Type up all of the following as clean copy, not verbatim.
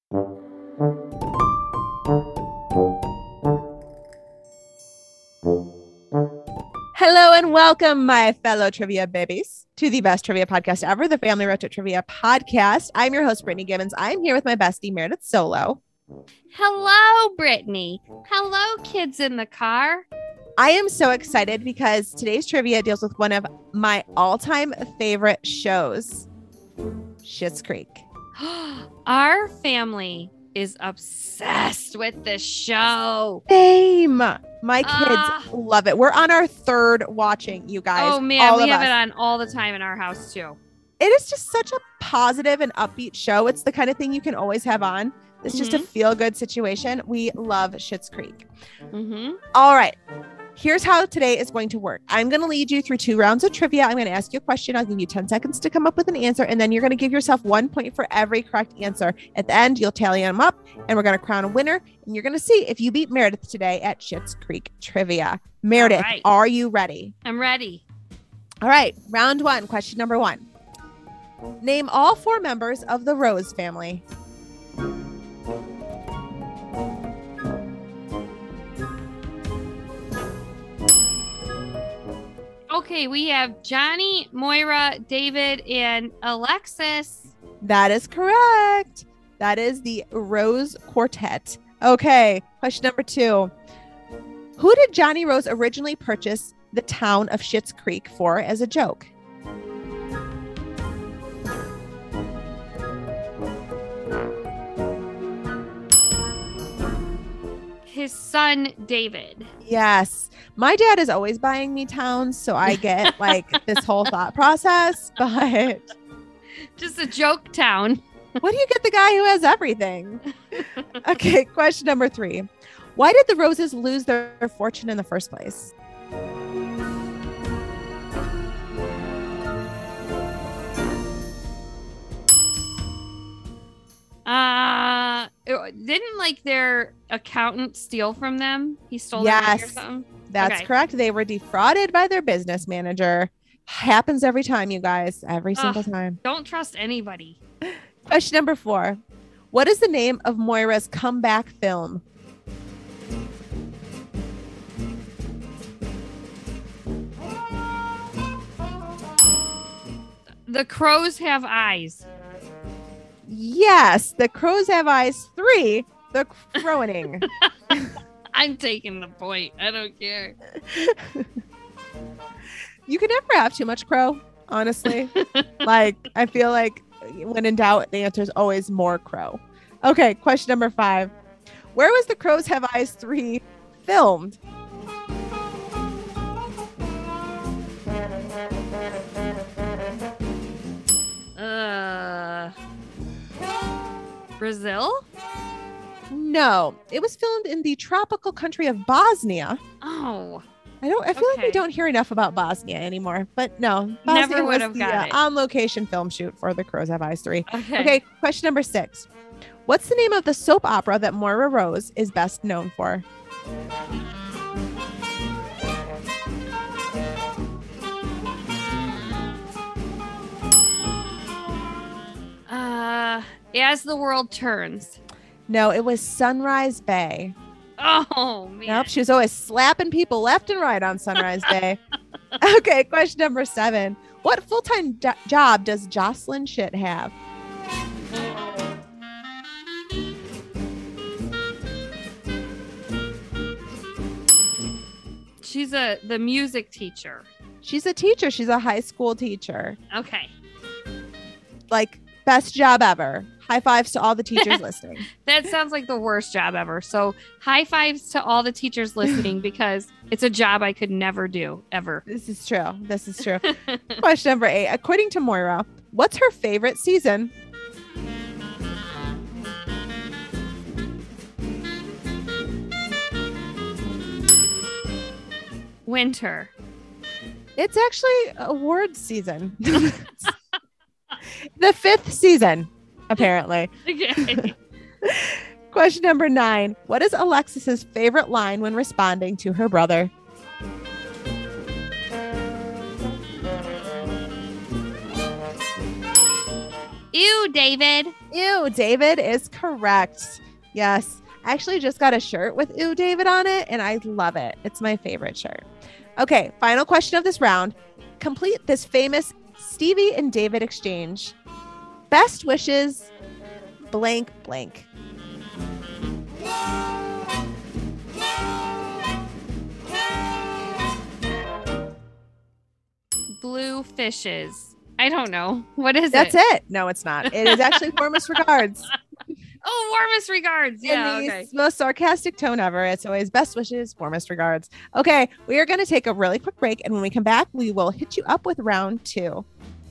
Hello and welcome, my fellow trivia babies, to the best trivia podcast ever, the Family Road to Trivia podcast. I'm your host, Brittany Gibbons. I'm here with my bestie, Meredith Solo. Hello, Brittany. Hello, kids in the car. I am so excited because today's trivia deals with one of my all-time favorite shows, Schitt's Creek. Our family is obsessed with this show. Same. My kids love it. We're on our third watching, you guys. Oh, man. We have it on all the time in our house, too. It is just such a positive and upbeat show. It's the kind of thing you can always have on. It's just a feel-good situation. We love Schitt's Creek. All right. Here's how today is going to work. I'm going to lead you through 2 rounds of trivia. I'm going to ask you a question. I'll give you 10 seconds to come up with an answer. And then you're going to give yourself 1 point for every correct answer. At the end, you'll tally them up and we're going to crown a winner. And you're going to see if you beat Meredith today at Schitt's Creek Trivia. Meredith, Are you ready? I'm ready. All right. Round 1. Question number 1. Name all 4 members of the Rose family. Okay, we have Johnny, Moira, David, and Alexis. That is correct. That is the Rose Quartet. Okay, question number 2. Who did Johnny Rose originally purchase the town of Schitt's Creek for as a joke? His son, David. Yes. My dad is always buying me towns, so I get like this whole thought process, but just a joke town. What do you get the guy who has everything? Okay, question number 3. Why did the Roses lose their fortune in the first place? Didn't like their accountant steal from them? He stole their money or something? That's correct. They were defrauded by their business manager. Happens every time, you guys. Every single time. Don't trust anybody. Question number 4. What is the name of Moira's comeback film? The Crows Have Eyes. Yes, The Crows Have Eyes 3, The Croning. I'm taking the point. I don't care. You can never have too much crow, honestly. Like, I feel like when in doubt, the answer is always more crow. Okay, question number 5. Where was The Crows Have Eyes 3 filmed? Brazil? No, it was filmed in the tropical country of Bosnia. Oh. I feel like we don't hear enough about Bosnia anymore, but no. Bosnia Never would have got it. On location film shoot for The Crows Have Eyes 3. Okay, question number 6. What's the name of the soap opera that Moira Rose is best known for? As the World Turns. No, it was Sunrise Bay. Oh, man. Nope, she was always slapping people left and right on Sunrise Bay. Okay, question number 7. What full-time job does Jocelyn Schitt have? She's the music teacher. She's a teacher. She's a high school teacher. Okay. Like, best job ever. High fives to all the teachers listening. That sounds like the worst job ever. So high fives to all the teachers listening because it's a job I could never do, ever. This is true. Question number 8. According to Moira, what's her favorite season? Winter. It's actually award season. The 5th season, apparently. Okay. Question number 9. What is Alexis's favorite line when responding to her brother? Ew, David. Ew, David is correct. Yes. I actually just got a shirt with Ew, David on it, and I love it. It's my favorite shirt. Okay, final question of this round. Complete this famous Stevie and David exchange. Best wishes, blank, blank. Blue fishes. I don't know. What is That's it? No, it's not. It is actually warmest regards. Oh, warmest regards. Yeah. In the Okay. most sarcastic tone ever. It's always best wishes, warmest regards. Okay, we are going to take a really quick break. And when we come back, we will hit you up with round 2.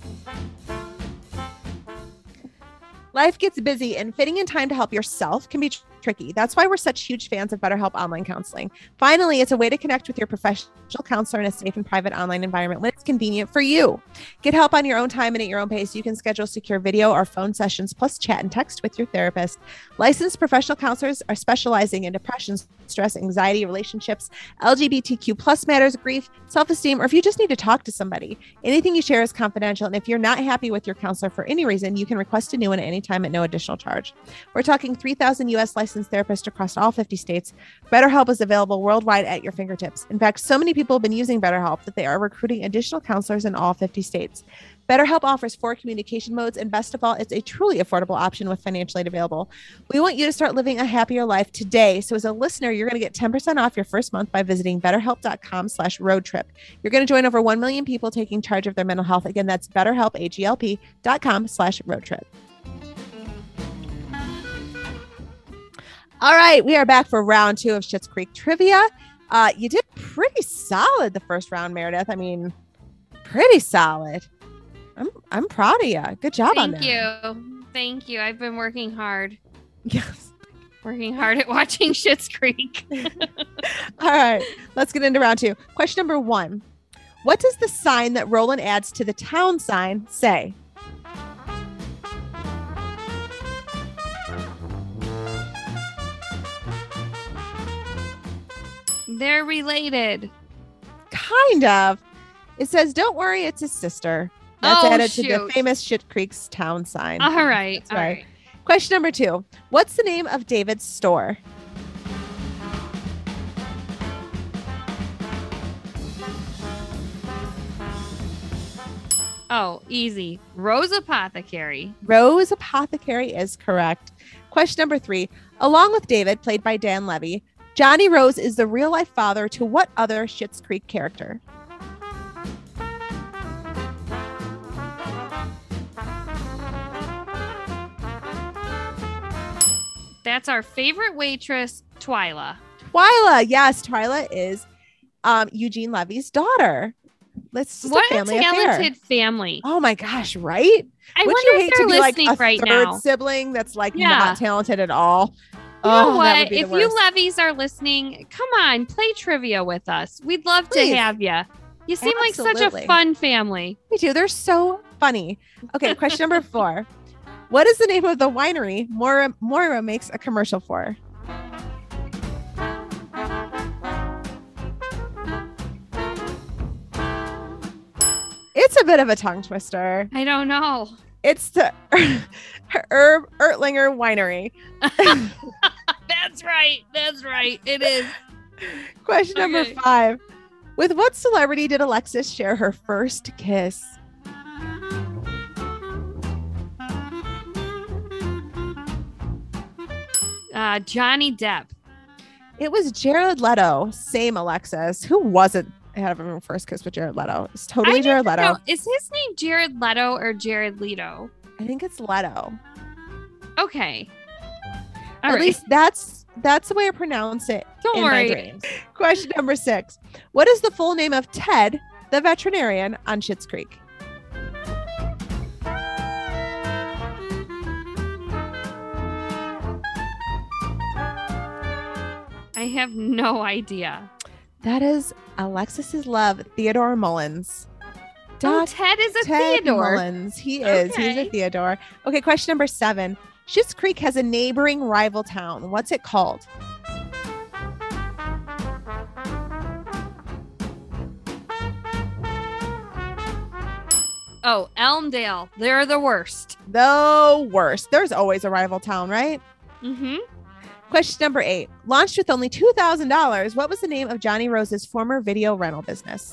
Life gets busy and fitting in time to help yourself can be tricky. That's why we're such huge fans of BetterHelp Online Counseling. Finally, it's a way to connect with your professional counselor in a safe and private online environment when it's convenient for you. Get help on your own time and at your own pace. You can schedule secure video or phone sessions plus chat and text with your therapist. Licensed professional counselors are specializing in depression, stress, anxiety, relationships, LGBTQ plus matters, grief, self-esteem, or if you just need to talk to somebody. Anything you share is confidential. And if you're not happy with your counselor for any reason, you can request a new one at any time at no additional charge. We're talking 3,000 U.S. licensed therapists across all 50 states. BetterHelp is available worldwide at your fingertips. In fact, so many people have been using BetterHelp that they are recruiting additional counselors in all 50 states. BetterHelp offers 4 communication modes, and best of all, it's a truly affordable option with financial aid available. We want you to start living a happier life today. So as a listener, you're going to get 10% off your first month by visiting betterhelp.com/roadtrip. You're going to join over 1 million people taking charge of their mental health. Again, that's betterhelp, HELP.com/roadtrip. All right, we are back for round 2 of Schitt's Creek trivia. You did pretty solid the first round, Meredith. I mean, pretty solid. I'm proud of you. Good job on that. Thank you. I've been working hard. Yes. Working hard at watching Schitt's Creek. All right, let's get into round 2. Question number 1. What does the sign that Roland adds to the town sign say? They're related. Kind of. It says, "Don't worry, it's his sister." That's added to the famous Schitt's Creek's town sign. All right. All right. Question number 2. What's the name of David's store? Oh, easy. Rose Apothecary. Rose Apothecary is correct. Question number 3. Along with David, played by Dan Levy, Johnny Rose is the real-life father to what other Schitt's Creek character? That's our favorite waitress, Twyla. Twyla. Yes, Twyla is Eugene Levy's daughter. What a talented family. Oh my gosh, right? I wonder if they're listening right now. Third sibling that's not talented at all. You know what? If you Levys are listening, come on, play trivia with us. We'd love to have you. You seem like such a fun family. Me too. They're so funny. Okay, question number 4. What is the name of the winery Moira makes a commercial for? It's a bit of a tongue twister. I don't know. It's the Herb Ertlinger Winery. That's right. That's right. It is. Question number 5. With what celebrity did Alexis share her first kiss? Johnny Depp. It was Jared Leto. Same, Alexis. Who wasn't having her first kiss with Jared Leto? It's totally Jared Leto. Know. Is his name Jared Leto or Jared Leto? I think it's Leto. Okay. At least that's the way I pronounce it. Don't worry. Question number 6. What is the full name of Ted, the veterinarian on Schitt's Creek? I have no idea. That is Alexis's love, Theodore Mullins. Ted is a Theodore. Mullins. He is. He's a Theodore. Okay, question number 7. Schitt's Creek has a neighboring rival town. What's it called? Oh, Elmdale. They're the worst. The worst. There's always a rival town, right? Mm-hmm. Question number 8. Launched with only $2,000, what was the name of Johnny Rose's former video rental business?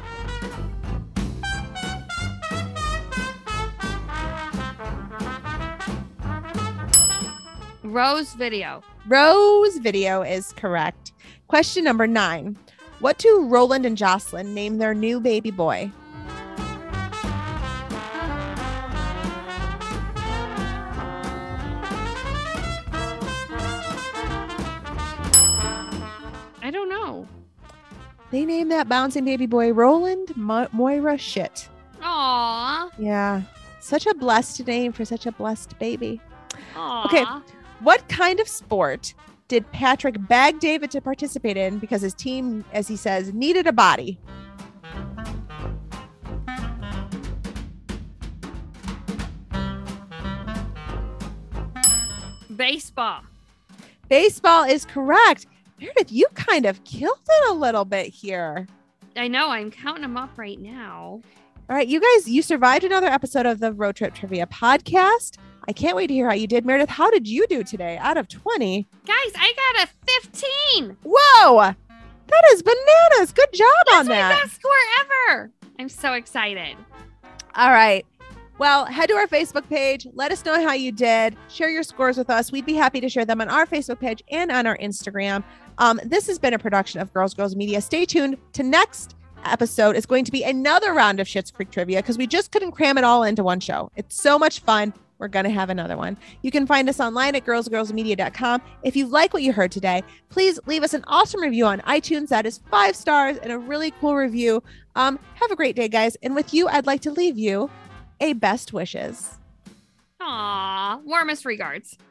Rose Video. Rose Video is correct. Question number 9. What do Roland and Jocelyn name their new baby boy? I don't know. They named that bouncing baby boy Roland Moira Shit. Aww. Yeah. Such a blessed name for such a blessed baby. Aww. Okay. What kind of sport did Patrick beg David to participate in because his team, as he says, needed a body? Baseball. Baseball is correct. Meredith, you kind of killed it a little bit here. I know. I'm counting them up right now. All right, you guys, you survived another episode of the Road Trip Trivia podcast. I can't wait to hear how you did. Meredith, how did you do today out of 20? Guys, I got a 15. Whoa, that is bananas. Good job on that. That's my best score ever. I'm so excited. All right. Well, head to our Facebook page. Let us know how you did. Share your scores with us. We'd be happy to share them on our Facebook page and on our Instagram. This has been a production of Girls Girls Media. Stay tuned to next episode. Is going to be another round of Schitt's Creek trivia because we just couldn't cram it all into one show. It's so much fun. We're going to have another one. You can find us online at girlsgirlsmedia.com. If you like what you heard today, please leave us an awesome review on iTunes. That is 5 stars and a really cool review. Have a great day, guys. And with you, I'd like to leave you a best wishes. Aw, warmest regards.